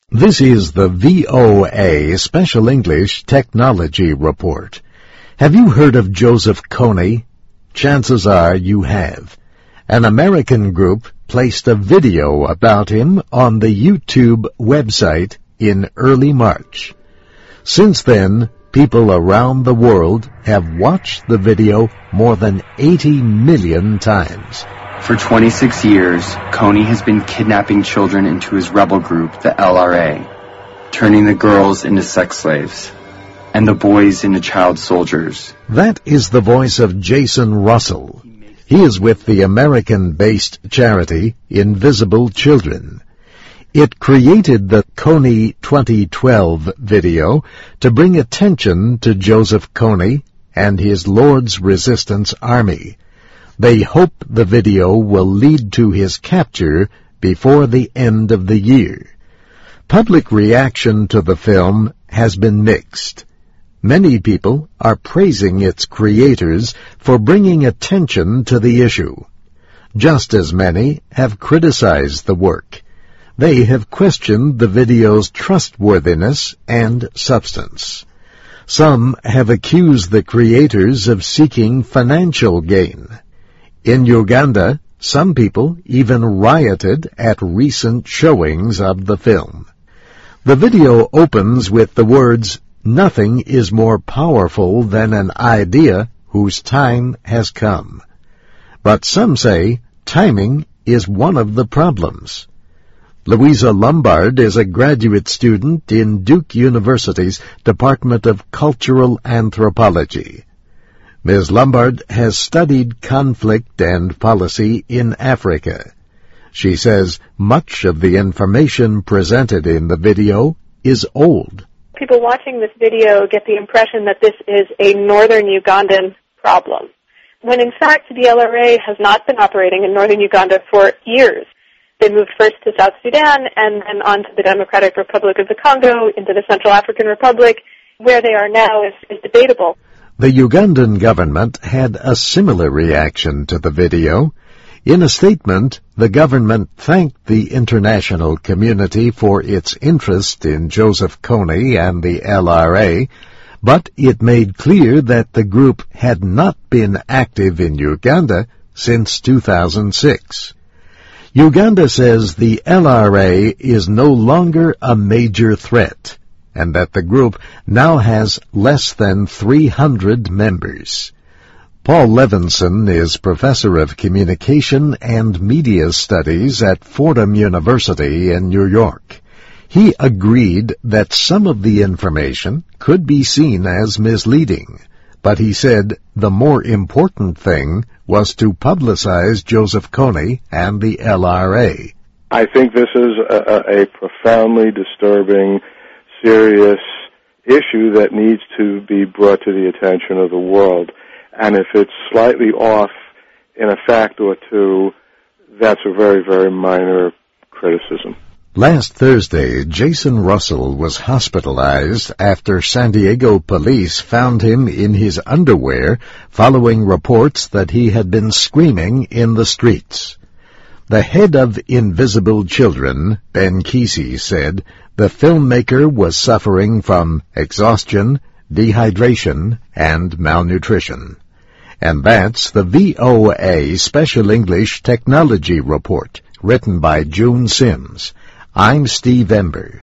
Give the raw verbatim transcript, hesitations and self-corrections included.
This is the V O A Special English Technology Report. Have you heard of Joseph Kony? Chances are you have. An American group placed a video about him on the YouTube website in early March. Since then, people around the world have watched the video more than eighty million times. For twenty-six years, Kony has been kidnapping children into his rebel group, the L R A, turning the girls into sex slaves, and the boys into child soldiers. That is the voice of Jason Russell. He is with the American-based charity Invisible Children. It created the Kony twenty twelve video to bring attention to Joseph Kony and his Lord's Resistance Army. They hope the video will lead to his capture before the end of the year. Public reaction to the film has been mixed. Many people are praising its creators for bringing attention to the issue. Just as many have criticized the work. They have questioned the video's trustworthiness and substance. Some have accused the creators of seeking financial gain. In Uganda, some people even rioted at recent showings of the film. The video opens with the words, "Nothing is more powerful than an idea whose time has come." But some say timing is one of the problems. Louisa Lombard is a graduate student in Duke University's Department of Cultural Anthropology. Miz Lombard has studied conflict and policy in Africa. She says much of the information presented in the video is old. People watching this video get the impression that this is a northern Ugandan problem, when in fact the L R A has not been operating in northern Uganda for years. They moved first to South Sudan and then on to the Democratic Republic of the Congo, into the Central African Republic. Where they are now is, is debatable. The Ugandan government had a similar reaction to the video. In a statement, the government thanked the international community for its interest in Joseph Kony and the L R A, but it made clear that the group had not been active in Uganda since two thousand six. Uganda says the L R A is no longer a major threat, and that the group now has less than three hundred members. Paul Levinson is professor of communication and media studies at Fordham University in New York. He agreed that some of the information could be seen as misleading, but he said the more important thing was to publicize Joseph Kony and the L R A. I think this is a, a profoundly disturbing, serious issue that needs to be brought to the attention of the world. And if it's slightly off in a fact or two, that's a very, very minor criticism. Last Thursday, Jason Russell was hospitalized after San Diego police found him in his underwear following reports that he had been screaming in the streets. The head of Invisible Children, Ben Kesey, said the filmmaker was suffering from exhaustion, dehydration, and malnutrition. And that's the V O A Special English Technology Report, written by June Sims. I'm Steve Ember.